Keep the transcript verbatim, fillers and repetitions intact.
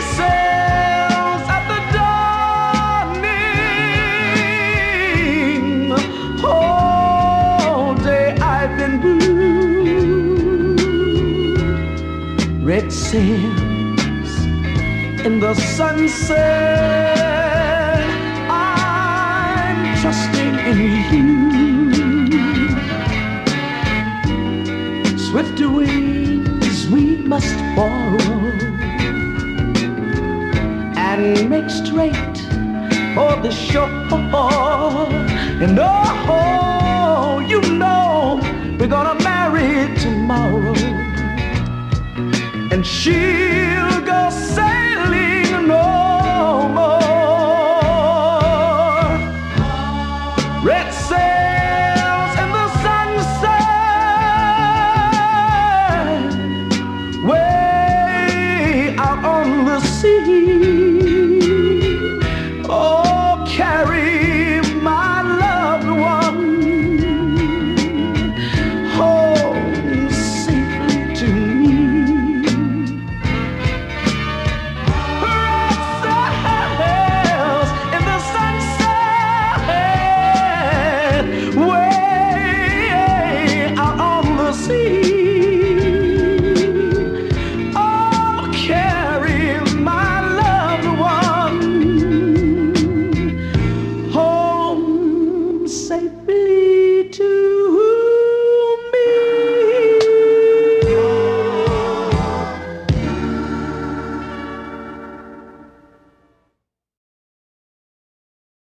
sails at the dawning. All day I've been blue. Red sails in the sunset. I'm trusting in you. Swift wings we must borrow and make straight for the shore. And oh, you know we're gonna marry tomorrow. And she